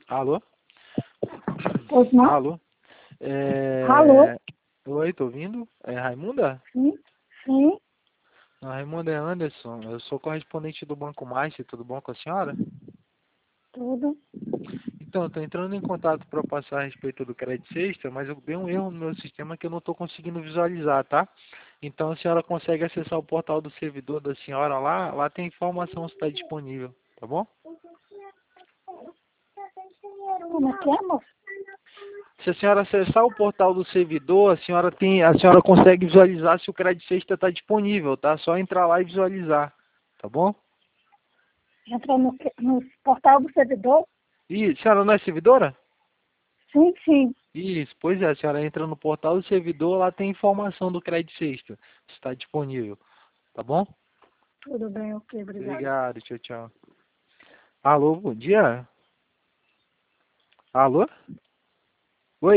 Alô? Pois não? Alô? Alô? Oi, tô ouvindo? É Raimunda? Sim, sim, Não, Raimunda é Anderson. Eu sou correspondente do Banco Mais, tudo bom com a senhora? tudo. Então, eu tô entrando em contato para passar a respeito do crédito sexta, mas eu dei um erro no meu sistema que eu não estou conseguindo visualizar, tá? Então a senhora consegue acessar o portal do servidor da senhora lá tem informação se está disponível, tá bom? Como é que é, moço? Se a senhora acessar o portal do servidor, a senhora consegue visualizar se o crédito sexta está disponível, tá? Só entrar lá e visualizar, tá bom? Entrou no portal do servidor? E a senhora não é servidora? Sim, sim. Isso, pois é, a senhora entra no portal do servidor, lá tem informação do crédito sexta, se está disponível, tá bom? Tudo bem, ok, obrigado. Obrigado, tchau, tchau. Alô, bom dia? Alô?